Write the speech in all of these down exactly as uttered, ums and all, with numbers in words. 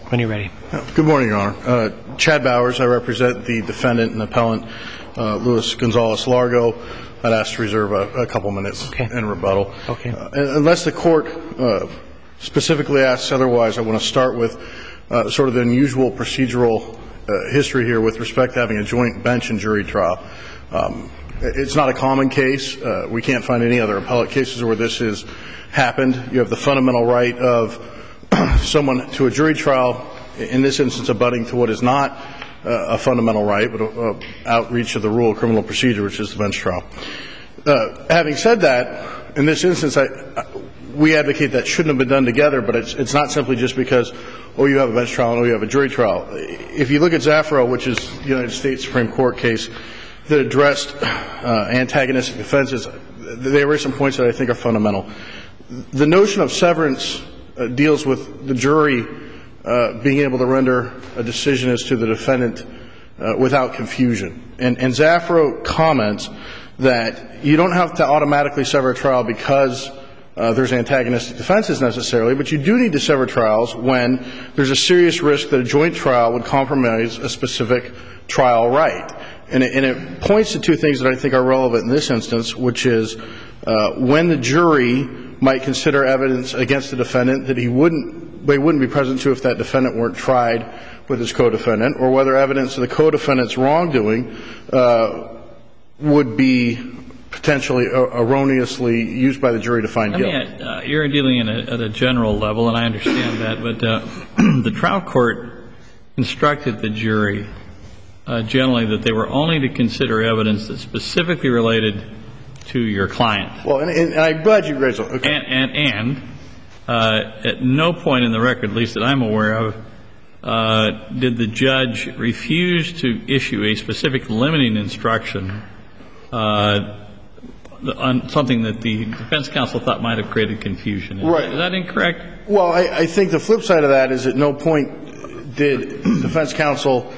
When you're ready. Good morning, Your Honor. Uh, Chad Bowers. I represent the defendant and appellant, uh, Luis Gonzalez-Largo. I'd ask to reserve a, a couple minutes okay. in rebuttal. Okay. Uh, unless the court uh, specifically asks otherwise, I want to start with uh, sort of the unusual procedural uh, history here with respect to having a joint bench and jury trial. Um, it's not a common case. Uh, we can't find any other appellate cases where this has happened. You have the fundamental right of someone to a jury trial, in this instance abutting to what is not uh, a fundamental right, but a, a outreach of the rule of criminal procedure, which is the bench trial. Uh, having said that, in this instance, I, I, we advocate that shouldn't have been done together, but it's, it's not simply just because, oh, you have a bench trial and oh, you have a jury trial. If you look at Zafiro, which is the United States Supreme Court case that addressed uh, antagonistic offenses, there were some points that I think are fundamental. The notion of severance Uh, deals with the jury uh, being able to render a decision as to the defendant uh, without confusion. And, and Zafiro comments that you don't have to automatically sever a trial because uh, there's antagonistic defenses necessarily, but you do need to sever trials when there's a serious risk that a joint trial would compromise a specific trial right. And it, and it points to two things that I think are relevant in this instance, which is uh, when the jury might consider evidence against the defendant that he wouldn't, they wouldn't be present to if that defendant weren't tried with his co-defendant, or whether evidence of the co-defendant's wrongdoing uh, would be potentially uh, erroneously used by the jury to find guilt. I mean, uh, you're dealing in a, at a general level, and I understand that, but uh, the trial court instructed the jury uh, generally that they were only to consider evidence that specifically related to your client. Well, and, and I'm glad you raised it. Okay. And, and, and uh, at no point in the record, at least that I'm aware of, uh, did the judge refuse to issue a specific limiting instruction uh, on something that the defense counsel thought might have created confusion. Is, right. Is that incorrect? Well, I, I think the flip side of that is at no point did defense counsel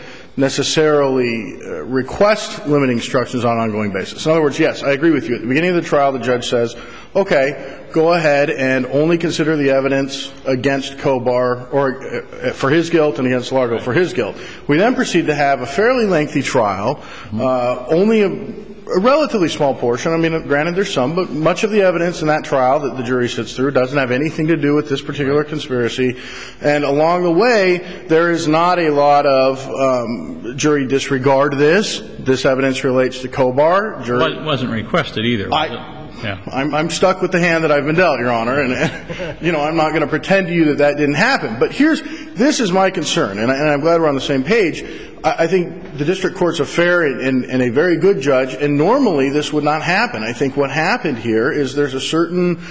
necessarily uh, request limiting instructions on an ongoing basis. In other words, yes, I agree with you. At the beginning of the trial, the judge says, okay, go ahead and only consider the evidence against Kobar or uh, for his guilt and against Largo right. for his guilt. We then proceed to have a fairly lengthy trial, uh, only a, a relatively small portion. I mean, granted, there's some, but much of the evidence in that trial that the jury sits through doesn't have anything to do with this particular conspiracy. And along the way, there is not a lot of um, jury disregard this. This evidence relates to Kobar. Jury well, it wasn't requested either. Was I, it? Yeah. I'm, I'm stuck with the hand that I've been dealt, Your Honor, and, you know, I'm not going to pretend to you that that didn't happen. But here's, this is my concern, and, I, and I'm glad we're on the same page. I, I think the district court's a fair and, and, and a very good judge, and normally this would not happen. I think what happened here is there's a certain,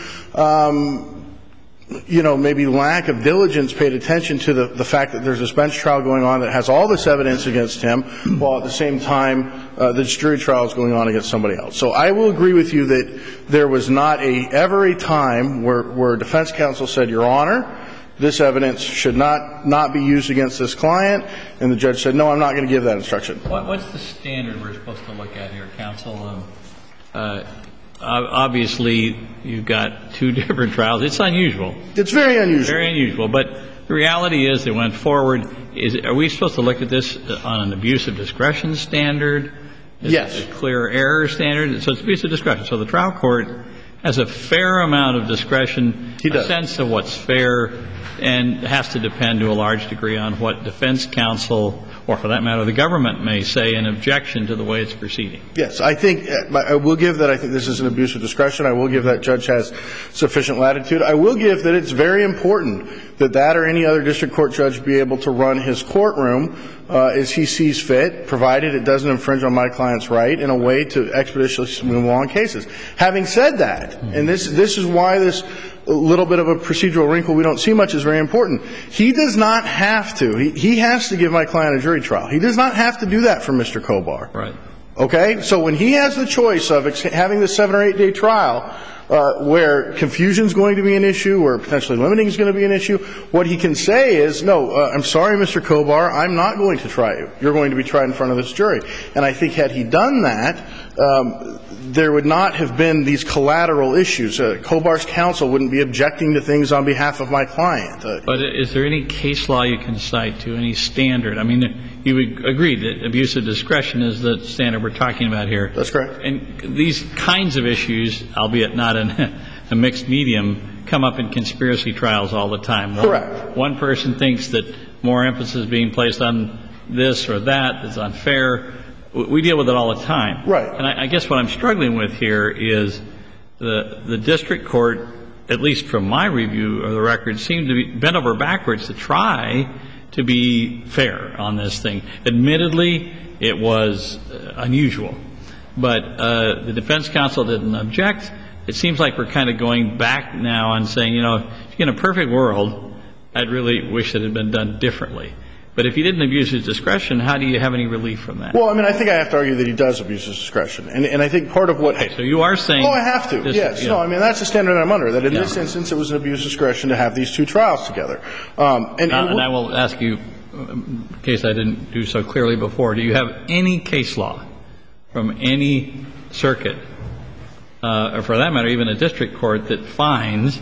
um, you know, maybe lack of diligence paid attention to the, the fact that there's this bench trial going on that has all this evidence against him, while at the same time uh, the jury trial is going on against somebody else. So I will agree with you that there was not a ever a time where, where defense counsel said, Your Honor, this evidence should not, not be used against this client, and the judge said, no, I'm not going to give that instruction. What, what's the standard we're supposed to look at here, counsel? Um, uh, Obviously, you've got two different trials. It's unusual. It's very unusual. Very unusual. But the reality is, they went forward. Is, are we supposed to look at this on an abuse of discretion standard? Is yes. it a clear error standard? So it's abuse of discretion. So the trial court has a fair amount of discretion, he does. a sense of what's fair, and has to depend to a large degree on what defense counsel, or for that matter, the government may say in objection to the way it's proceeding. Yes, I think, I will give that I think this is an abuse of discretion. I will give that judge has sufficient latitude. I will give that it's very important that that or any other district court judge be able to run his courtroom uh, as he sees fit, provided it doesn't infringe on my client's right, in a way to expeditiously move along cases. Having said that, and this this is why this little bit of a procedural wrinkle we don't see much is very important. He does not have to. He, he has to give my client a jury trial. He does not have to do that for Mister Kobar. Right. Okay? So when he has the choice of ex- having the seven or eight day trial uh, where confusion is going to be an issue, where potentially limiting is going to be an issue. What he can say is, no, uh, I'm sorry, Mister Kobar, I'm not going to try you. You're going to be tried in front of this jury. And I think had he done that, um, there would not have been these collateral issues. Uh, Kobar's counsel wouldn't be objecting to things on behalf of my client. Uh, but is there any case law you can cite to, any standard? I mean, you would agree that abuse of discretion is the standard we're talking about here. That's correct. And these kinds of issues, albeit not in a mixed medium, come up in conspiracy trials all the time. One, Correct. One person thinks that more emphasis is being placed on this or that that's unfair. We deal with it all the time. Right. And I, I guess what I'm struggling with here is the the district court, at least from my review of the record, seemed to be bent over backwards to try to be fair on this thing. Admittedly, it was uh, unusual. But uh, the defense counsel didn't object. It seems like we're kind of going back now and saying, you know, in a perfect world, I'd really wish it had been done differently. But if he didn't abuse his discretion, how do you have any relief from that? Well, I mean, I think I have to argue that he does abuse his discretion. And, and I think part of what... Okay, so you are saying... Oh, I have to, this, yes. Yeah. No, I mean, that's the standard I'm under, that in Yeah. this instance it was an abuse of discretion to have these two trials together. Um, and, Uh, and, and I will ask you, in case I didn't do so clearly before, do you have any case law from any circuit, uh, or for that matter, even a district court, that finds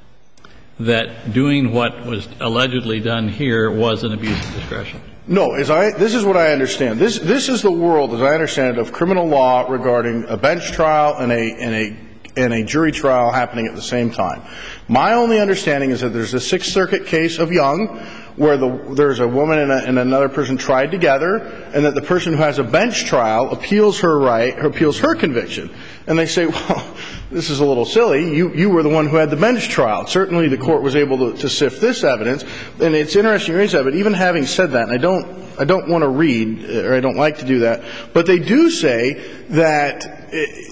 that doing what was allegedly done here was an abuse of discretion? No, as I, this is what I understand. This, this is the world, as I understand it, of criminal law regarding a bench trial and a, and a, and a jury trial happening at the same time. My only understanding is that there's a Sixth Circuit case of Young where the, there's a woman and, a, and another person tried together, and that the person who has a bench trial appeals her right, or appeals her conviction. And they say, well, this is a little silly. You, you were the one who had the bench trial. Certainly the court was able to, to sift this evidence. And it's interesting you raise that, but even having said that, and I don't, I don't want to read, or I don't like to do that, but they do say that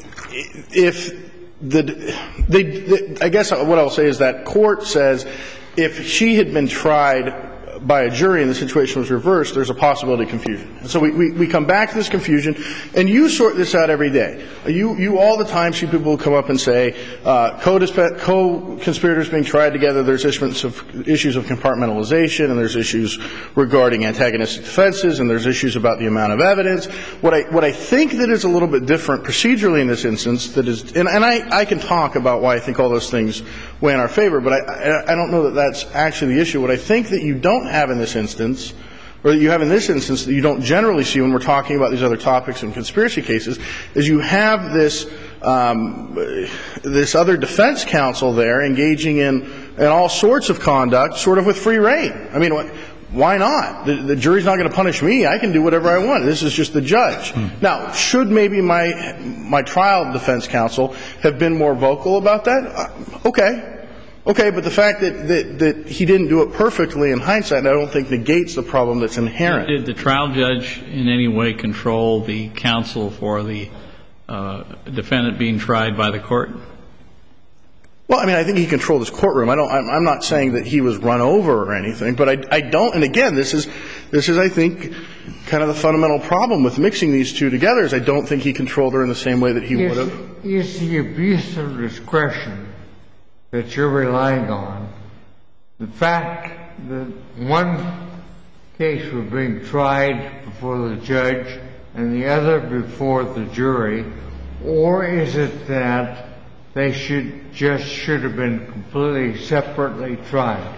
if the, they, they, I guess what I'll say is that court says if she had been tried by a jury and the situation was reversed, there's a possibility of confusion. And so we, we, we come back to this confusion, and you sort this out every day. You, you all the time see people come up and say, uh, co-conspirators being tried together, there's issues of, issues of compartmentalization, and there's issues regarding antagonistic defenses, and there's issues about the amount of evidence. What I, what I think that is a little bit different procedurally in this instance, that is, and, and I, I can talk about why I think all those things weigh in our favor, but I, I, I don't know that that's actually the issue. What I think that you don't have in this instance, or that you have in this instance that you don't generally see when we're talking about these other topics in conspiracy cases, is you have this um, this other defense counsel there engaging in, in all sorts of conduct, sort of with free rein. I mean, what, why not? The, the jury's not going to punish me. I can do whatever I want. This is just the judge. Hmm. Now, should maybe my my trial defense counsel have been more vocal about that? Uh, okay. Okay, but the fact that, that, that he didn't do it perfectly in hindsight, I don't think negates the problem that's inherent. Did the trial judge in any way control the counsel for the uh, defendant being tried by the court? Well, I mean, I think he controlled his courtroom. I don't, I'm, I'm not saying that he was run over or anything, but I, I don't, and again, this is, this is, I think, kind of the fundamental problem with mixing these two together, is I don't think he controlled her in the same way that he is, would have. Is the abuse of discretion that you're relying on the fact that one case was being tried before the judge and the other before the jury, or is it that they should just should have been completely separately tried?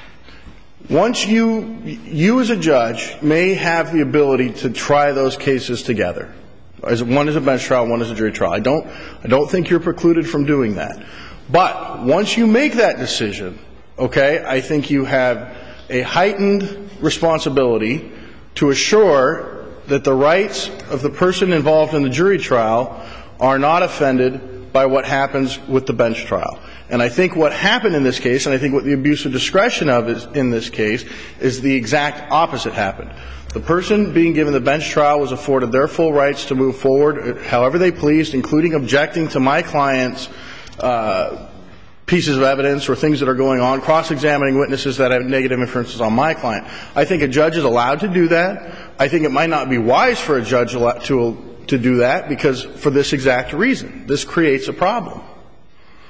Once you, you as a judge may have the ability to try those cases together. As one is a bench trial, one is a jury trial. I don't, I don't think you're precluded from doing that. But once you make that decision, okay, I think you have a heightened responsibility to assure that the rights of the person involved in the jury trial are not offended by what happens with the bench trial. And I think what happened in this case, and I think what the abuse of discretion of is in this case, is the exact opposite happened. The person being given the bench trial was afforded their full rights to move forward however they pleased, including objecting to my client's Uh, pieces of evidence or things that are going on, cross-examining witnesses that have negative inferences on my client. I think a judge is allowed to do that. I think it might not be wise for a judge to to do that because for this exact reason. This creates a problem.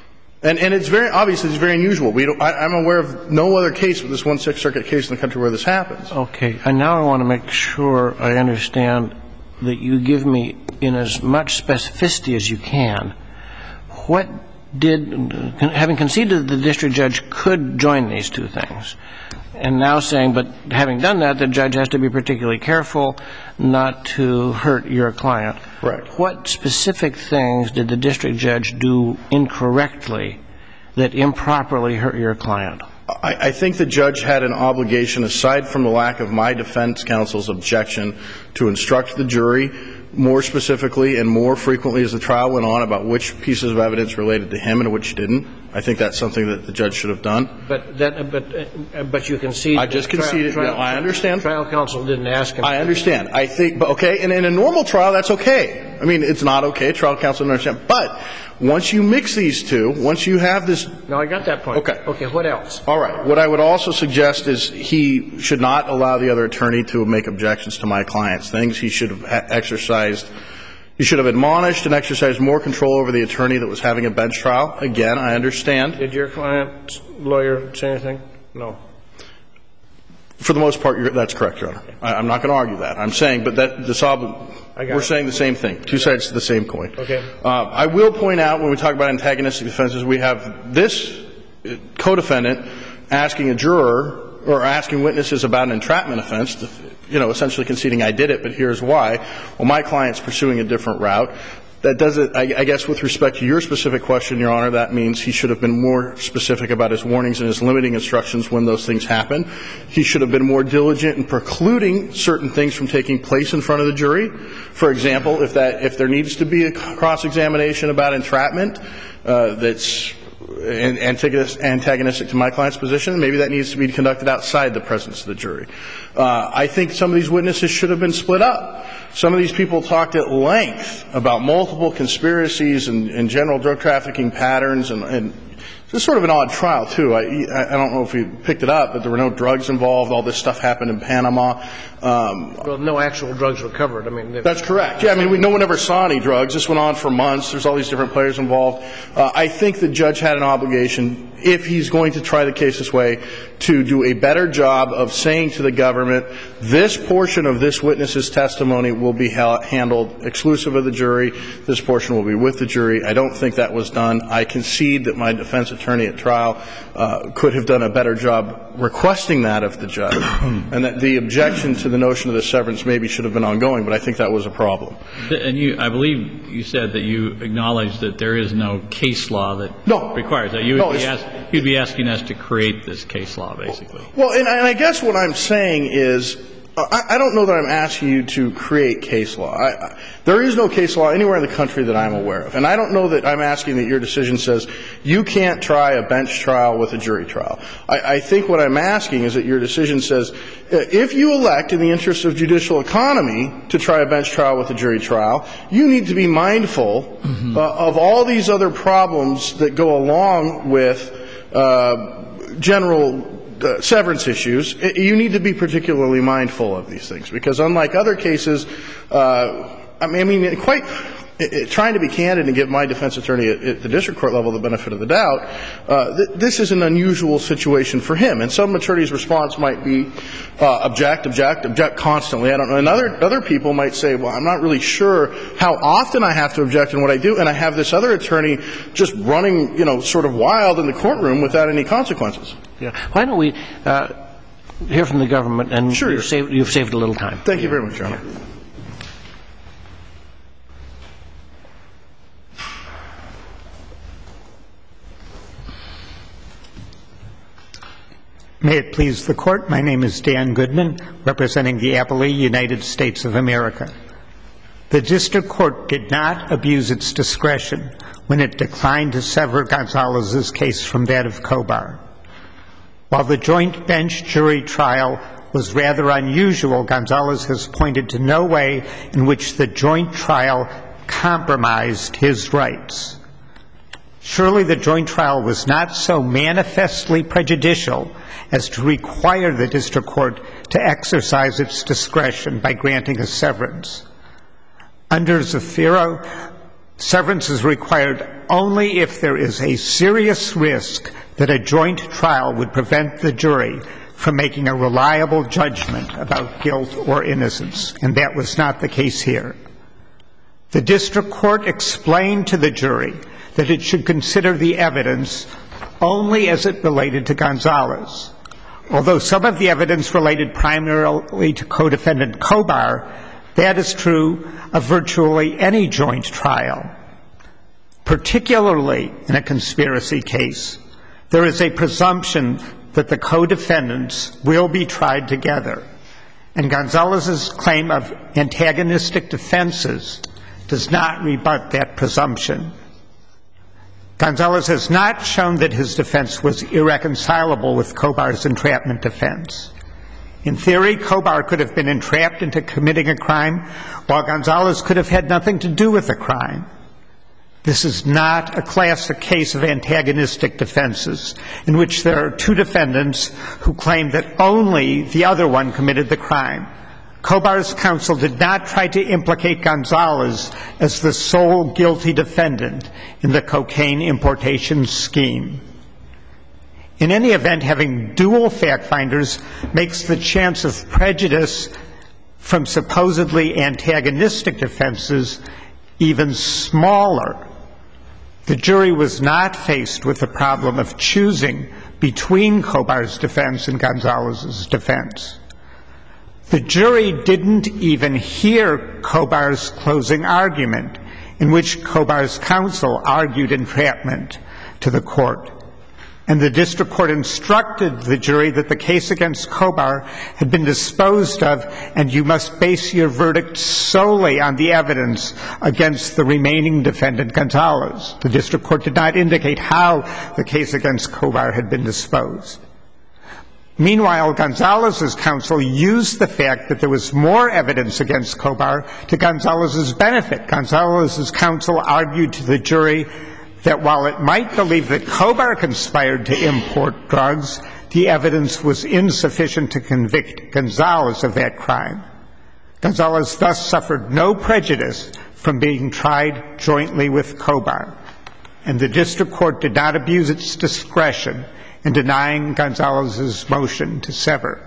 And, and it's very, obviously, it's very unusual. We don't, I, I'm aware of no other case, but this one Sixth Circuit case in the country where this happens. Okay. And now I want to make sure I understand that you give me, in as much specificity as you can, what did, having conceded that the district judge could join these two things, and now saying, but having done that, the judge has to be particularly careful not to hurt your client. Right. What specific things did the district judge do incorrectly that improperly hurt your client? I, I think the judge had an obligation, aside from the lack of my defense counsel's objection, to instruct the jury more specifically and more frequently as the trial went on about which pieces of evidence related to him and which didn't. I think that's something that the judge should have done. But that, but, uh, but you concede. I just conceded. Trial, no, I understand. Trial counsel didn't ask him. I understand. I think, but okay, and in a normal trial, that's okay. I mean, it's not okay. Trial counsel doesn't understand. But once you mix these two, once you have this. No, I got that point. Okay. Okay. What else? All right. What I would also suggest is he should not allow the other attorney to make objections to my client's things. He should have exercised. He should have admonished and exercised more control over the attorney that was having a bench trial. Again, I understand. Did your client's lawyer say anything? No. For the most part, you're, that's correct, Your Honor. I, I'm not going to argue that. I'm saying, but that the we're it. saying the same thing. Two sides to the same coin. Okay. Uh, I will point out when we talk about antagonistic defenses, we have this co-defendant asking a juror or asking witnesses about an entrapment offense, to, you know, essentially conceding I did it, but here's why. Well, my client's pursuing a different route. That doesn't, I, I guess with respect to your specific question, Your Honor, that means he should have been more specific about his warnings and his limiting instructions when those things happen. He should have been more diligent in precluding certain things from taking place in front of the jury. For example, if that, if there needs to be a cross-examination about entrapment, uh, that's antagonistic to my client's position, maybe that needs to be conducted outside the presence of the jury. Uh, I think some of these witnesses should have been split up. Some of these people talked at length about multiple conspiracies and, and general drug trafficking patterns, and, and it's sort of an odd trial, too. I, I don't know if you picked it up, but there were no drugs involved. All this stuff happened in Panama. Um, well, no actual drugs recovered. I mean, that's correct. Yeah, I mean, we, no one ever saw any drugs. This went on for months. There's all these different players involved. Uh, I think the judge had an obligation, if he's going to try the case this way, to do a better job of saying to the government, this portion of this witness's testimony will be ha- handled exclusive of the jury. This portion will be with the jury. I don't think that was done. I concede that my defense attorney at trial uh, could have done a better job requesting that of the judge, and that the objection to the notion of the severance maybe should have been ongoing, but I think that was a problem. And you, I believe you said that you acknowledge that there is no case law that no. requires that. You would no, be ask, you'd be asking us to create this case law, basically. Well, and, and I guess what I'm saying is, I, I don't know that I'm asking you to create case law. I, I, there is no case law anywhere in the country that I'm aware of. And I don't know that I'm asking that your decision says you can't try a bench trial with a jury trial. I, I think what I'm asking is that your decision says if you elect in the interest of judicial economy to try a bench trial with a jury trial, you need to be mindful mm-hmm. uh, of all these other problems that go along with uh, general Uh, severance issues. It, you need to be particularly mindful of these things, because unlike other cases, uh, I mean, I mean quite it, it, trying to be candid and give my defense attorney at, at the district court level the benefit of the doubt, uh, th- this is an unusual situation for him. And some attorney's response might be uh, object, object, object constantly. I don't know. And other, other people might say, well, I'm not really sure how often I have to object and what I do, and I have this other attorney just running, you know, sort of wild in the courtroom without any consequences. Yeah. Why don't we uh, hear from the government, and sure. you've, saved, you've saved a little time. Thank you very much, Your Honor. May it please the Court, my name is Dan Goodman, representing the Appellee United States of America. The District Court did not abuse its discretion when it declined to sever Gonzalez's case from that of Kobar. While the joint bench jury trial was rather unusual, Gonzalez has pointed to no way in which the joint trial compromised his rights. Surely the joint trial was not so manifestly prejudicial as to require the district court to exercise its discretion by granting a severance. Under Zafiro, Severance is required only if there is a serious risk that a joint trial would prevent the jury from making a reliable judgment about guilt or innocence, and that was not the case here. The district court explained to the jury that it should consider the evidence only as it related to Gonzalez. Although some of the evidence related primarily to co-defendant Kobar, that is true of virtually any joint trial. Particularly in a conspiracy case, there is a presumption that the co-defendants will be tried together, and Gonzalez's claim of antagonistic defenses does not rebut that presumption. Gonzalez has not shown that his defense was irreconcilable with Kobar's entrapment defense. In theory, Kobar could have been entrapped into committing a crime, while Gonzalez could have had nothing to do with the crime. This is not a classic case of antagonistic defenses, in which there are two defendants who claim that only the other one committed the crime. Kobar's counsel did not try to implicate Gonzalez as the sole guilty defendant in the cocaine importation scheme. In any event, having dual fact finders makes the chance of prejudice from supposedly antagonistic defenses even smaller. The jury was not faced with the problem of choosing between Kobar's defense and Gonzalez's defense. The jury didn't even hear Kobar's closing argument, in which Kobar's counsel argued entrapment to the court. And the district court instructed the jury that the case against Kobar had been disposed of, and you must base your verdict solely on the evidence against the remaining defendant, Gonzalez. The district court did not indicate how the case against Kobar had been disposed. Meanwhile, Gonzalez's counsel used the fact that there was more evidence against Kobar to Gonzalez's benefit. Gonzalez's counsel argued to the jury that while it might believe that Kobar conspired to import drugs, the evidence was insufficient to convict Gonzalez of that crime. Gonzalez thus suffered no prejudice from being tried jointly with Kobar, and the district court did not abuse its discretion in denying Gonzalez's motion to sever.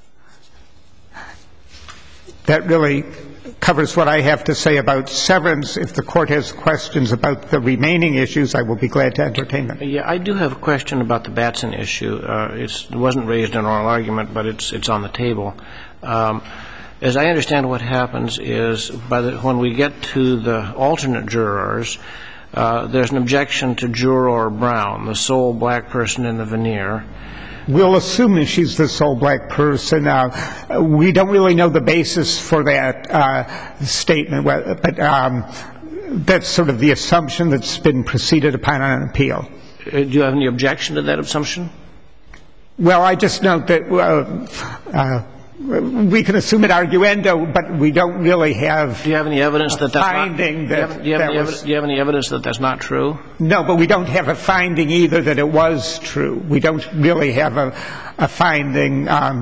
That really covers what I have to say about severance. If the court has questions about the remaining issues, I will be glad to entertain them. Yeah, I do have a question about the Batson issue. Uh, it's, it wasn't raised in oral argument, but it's it's on the table. Um, as I understand, what happens is by the, when we get to the alternate jurors, uh, there's an objection to Juror Brown, the sole black person in the veneer. We'll assume that she's the sole black person. Uh, we don't really know the basis for that uh, statement, but um, that's sort of the assumption that's been proceeded upon on an appeal. Uh, do you have any objection to that assumption? Well, I just note that uh, uh, we can assume it arguendo, but we don't really have. Do you have any evidence that that's finding not, that? Do you have, do you have, that any, was, evidence, do you have any evidence that that's not true? No, but we don't have a finding either that it was true. We don't really have a, a finding um,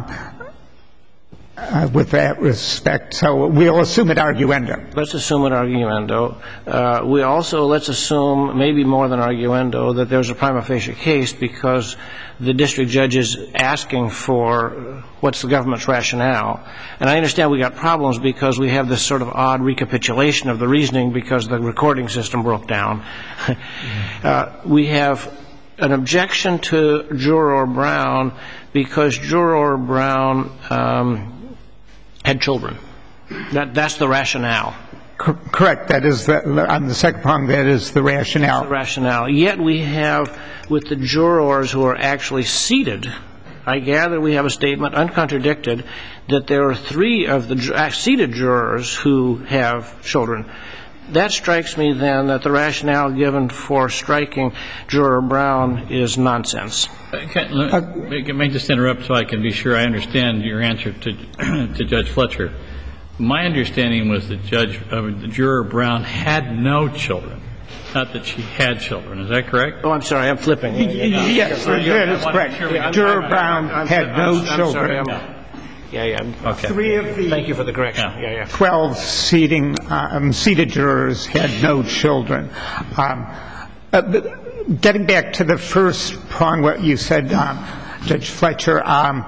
uh, with that respect. So we'll assume it arguendo. Let's assume it arguendo. Uh, we also let's assume, maybe more than arguendo, that there's a prima facie case because the district judge is asking for what's the government's rationale. And I understand we got problems because we have this sort of odd recapitulation of the reasoning because the recording system broke down. uh, we have an objection to Juror Brown because Juror Brown um, had children. That, that's the rationale. Correct. That is the, on the second prong, that is the rationale. That's the rationale. Yet we have, with the jurors who are actually seated, I gather we have a statement, uncontradicted, that there are three of the seated jurors who have children. That strikes me, then, that the rationale given for striking Juror Brown is nonsense. Can, let, uh, may I just interrupt so I can be sure I understand your answer to, to Judge Fletcher? My understanding was that Judge uh, the Juror Brown had no children, not that she had children. Is that correct? Oh, I'm sorry, I'm flipping. Yes, that is correct. Juror Brown had no children. Yeah, yeah. Okay. Three of the Thank you for the correction. Yeah. Yeah, yeah. twelve seating, um, seated jurors had no children. Um, uh, but getting back to the first prong, what you said, um, Judge Fletcher, um,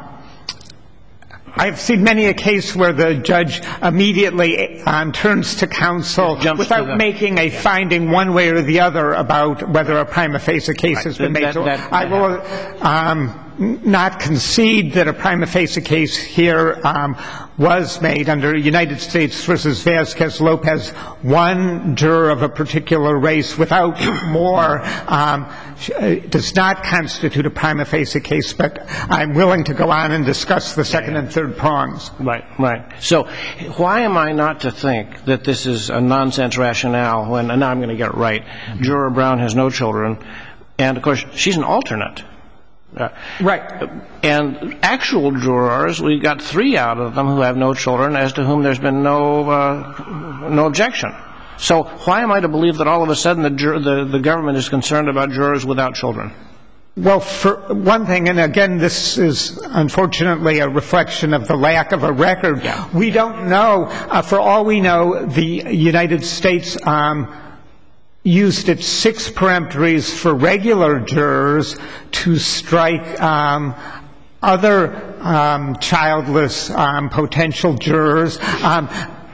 I've seen many a case where the judge immediately um, turns to counsel Jumps without to the- making a finding one way or the other about whether a prima facie case Right. has been That- made. So that- I will um, not concede that a prima facie case here um, was made under United States versus Vasquez-Lopez. One juror of a particular race without more um, does not constitute a prima facie case, but I'm willing to go on and discuss the second and third prongs. Right, right. So why am I not to think that this is a nonsense rationale when, and now I'm going to get it right, Juror Brown has no children, and of course she's an alternate. Uh, Right. And actual jurors, we've got three out of them who have no children, as to whom there's been no uh, no objection. So why am I to believe that all of a sudden the, jur- the the government is concerned about jurors without children? Well, for one thing, and again, this is unfortunately a reflection of the lack of a record. Yeah. We don't know. Uh, for all we know, the United States um, used its six peremptories for regular jurors to strike um, other um, childless um, potential jurors. Um,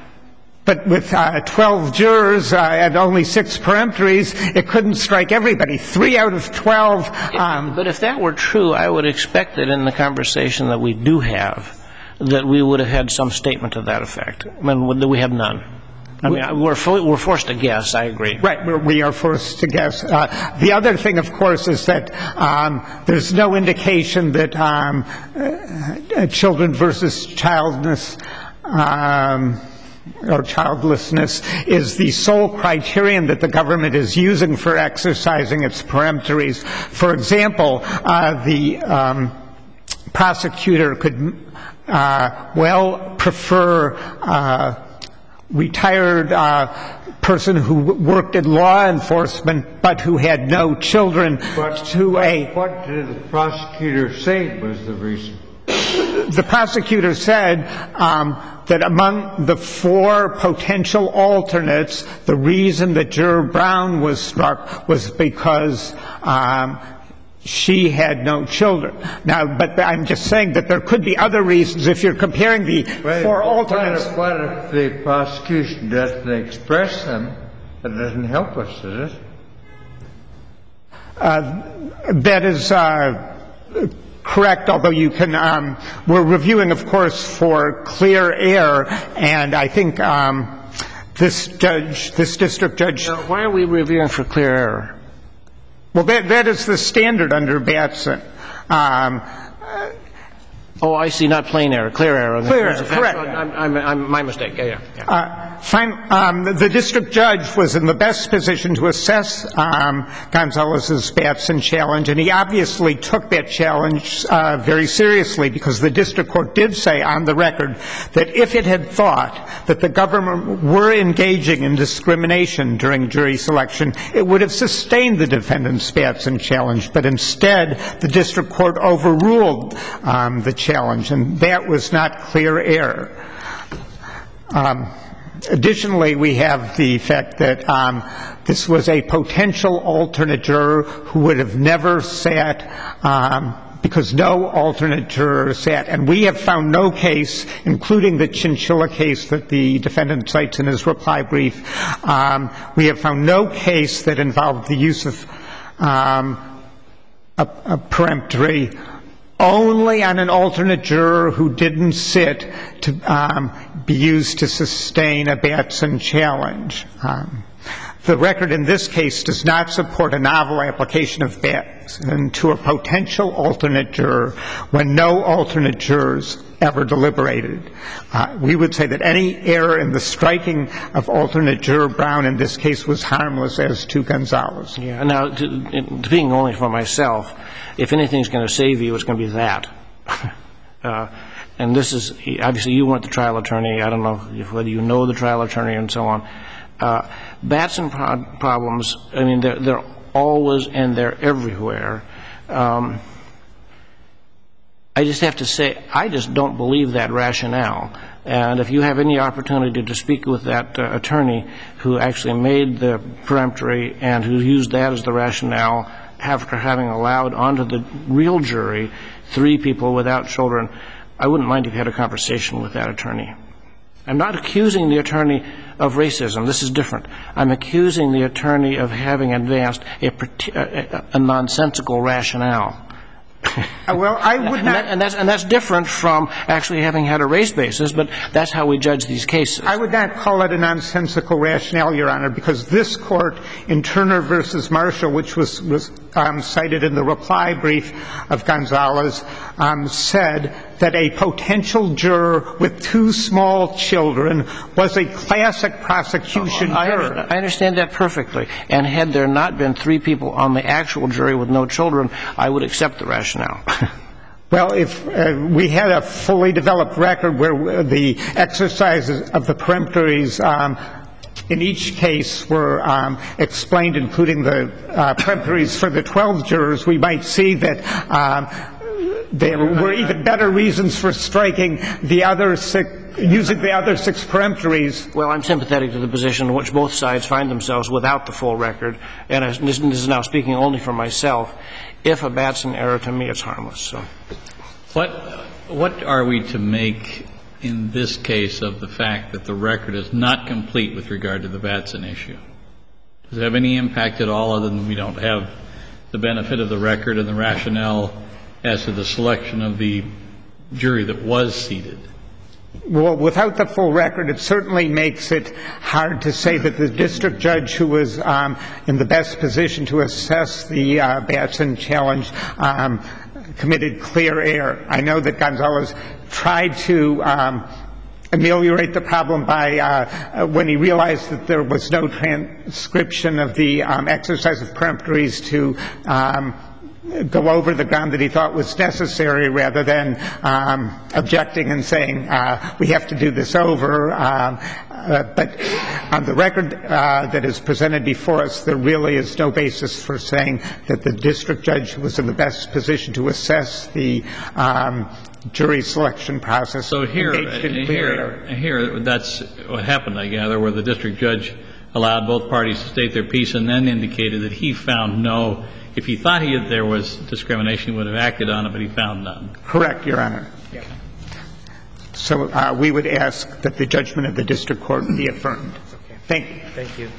But with uh, twelve jurors uh, and only six peremptories, it couldn't strike everybody. Three out of twelve. Um, But if that were true, I would expect that in the conversation that we do have, that we would have had some statement to that effect. I mean, we have none. I mean, we're, fo- we're forced to guess, I agree. Right, we're, we are forced to guess. Uh, the other thing, of course, is that um, there's no indication that um, uh, children versus childless um, or childlessness is the sole criterion that the government is using for exercising its peremptories. For example, uh, the um, prosecutor could uh, well prefer uh, retired uh, person who worked in law enforcement but who had no children But to a... What did the prosecutor say was the reason? The prosecutor said um, that among the four potential alternates, the reason that Juror Brown was struck was because um, she had no children. Now, but I'm just saying that there could be other reasons if you're comparing the Wait, four what alternates. if, what if the prosecution doesn't express them? That doesn't help us, does it? Uh, that is uh, correct, although you can, um, we're reviewing, of course, for clear error, and I think um, this judge, this district judge... Now, why are we reviewing for clear error? Well, that, that is the standard under Batson. Um, Oh, I see, not plain error, clear error. Clear error, correct. I'm, I'm, I'm, my mistake, yeah, yeah. yeah. Uh, fine, um, the district judge was in the best position to assess um, Gonzalez's Batson challenge, and he obviously took that challenge uh, very seriously, because the district court did say on the record that if it had thought that the government were engaging in discrimination during jury selection, it would have sustained the defendant's Batson challenge, but instead the district court overruled um, the challenge, and that was not clear error. Um, additionally, we have the fact that um, this was a potential alternate juror who would have never sat, um, because no alternate juror sat. And we have found no case, including the Chinchilla case that the defendant cites in his reply brief, um, we have found no case that involved the use of um, a, a peremptory only on an alternate juror who didn't sit to um, be used to sustain a Batson challenge. Um, the record in this case does not support a novel application of Batson to a potential alternate juror when no alternate jurors ever deliberated. Uh, we would say that any error in the striking of alternate juror Brown in this case was harmless as to Gonzalez. Yeah. Now, to, speaking only for myself, if anything's going to save you, it's going to be that. uh, and this is, obviously you weren't the trial attorney. I don't know if, whether you know the trial attorney and so on. Uh, Batson pro- problems, I mean, they're, they're always and they're everywhere. Um, I just have to say, I just don't believe that rationale. And if you have any opportunity to speak with that uh, attorney who actually made the peremptory and who used that as the rationale after having allowed onto the real jury three people without children, I wouldn't mind if you had a conversation with that attorney. I'm not accusing the attorney of racism. This is different. I'm accusing the attorney of having advanced a, a, a nonsensical rationale. Well, I would not... And, that, and, that's, and that's different from actually having had a race basis, but that's how we judge these cases. I would not call it a nonsensical rationale, Your Honor, because this Court in Turner versus Marshall, which was, was um, cited in the reply brief of Gonzalez, um, said that a potential juror with two small children was a classic prosecution I, juror. I understand that perfectly. And had there not been three people on the actual jury with no children, I would accept the rationale. Well, if uh, we had a fully developed record where the exercises of the peremptories um, in each case were um, explained, including the uh, peremptories for the twelve jurors, we might see that um, there were even better reasons for striking the other six, using the other six peremptories. Well, I'm sympathetic to the position in which both sides find themselves without the full record, and this is now speaking only for myself. If a Batson error, to me, it's harmless. So, what what are we to make in this case of the fact that the record is not complete with regard to the Batson issue? Does it have any impact at all, other than we don't have the benefit of the record and the rationale as to the selection of the jury that was seated? Well, without the full record, it certainly makes it hard to say that the district judge who was um, in the best position to assess the uh, Batson challenge um, committed clear error. I know that Gonzalez tried to um, ameliorate the problem by uh, when he realized that there was no transcription of the um, exercise of peremptories to um, go over the ground that he thought was necessary, rather than um, objecting and saying uh, we have to do this over. Um, uh, but on the record uh, that is presented before us, there really is no basis for saying that the district judge was in the best position to assess the um, jury selection process. So here, here, here, that's what happened, I gather, where the district judge allowed both parties to state their piece and then indicated that he found no. If he thought he had, there was discrimination, he would have acted on it, but he found none. Correct, Your Honor. Yeah. So uh, we would ask that the judgment of the district court be affirmed. Okay. Thank you. Thank you.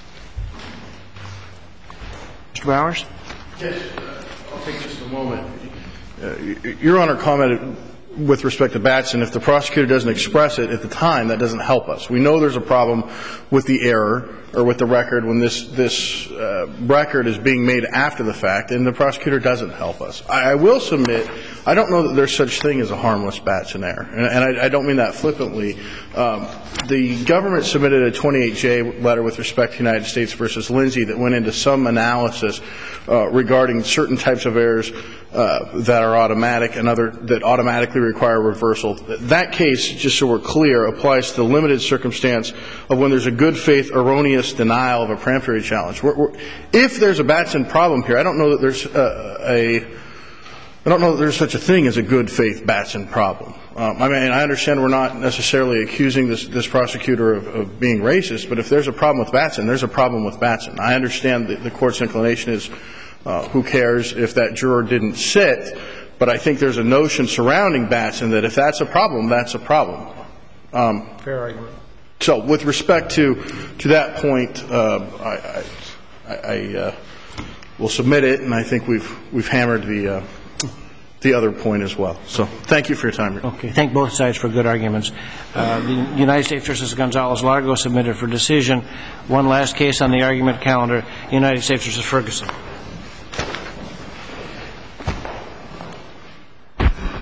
Mister Bowers? Yes. Uh, I'll take just a moment. Uh, Your Honor commented with respect to Batson, if the prosecutor doesn't express it at the time, that doesn't help us. We know there's a problem with the error or with the record when this this uh, record is being made after the fact, and the prosecutor doesn't help us. I, I will submit, I don't know that there's such thing as a harmless Batson error, and, and I, I don't mean that flippantly. Um, the government submitted a twenty-eight J letter with respect to United States versus Lindsay that went into some analysis uh, regarding certain types of errors uh, that are automatic and other that automatically require reversal. That case, just so we're clear, applies to the limited circumstance of when there's a good faith erroneous denial of a peremptory challenge. We're, we're, if there's a Batson problem here, I don't know that there's a, a I don't know that there's such a thing as a good faith Batson problem. Um, I mean, I understand we're not necessarily accusing this, this prosecutor of, of being racist, but if there's a problem with Batson, there's a problem with Batson. I understand that the court's inclination is uh, who cares if that juror didn't sit, but I think there's a notion surrounding Batson that if that's a problem, that's a problem. Um, Fair argument. So with respect to to that point, uh, I, I, I uh, will submit it, and I think we've we've hammered the uh, the other point as well. So thank you for your time. Okay. Thank both sides for good arguments. Uh, the United States versus Gonzalez-Largo submitted for decision. One last case on the argument calendar, United States versus Ferguson.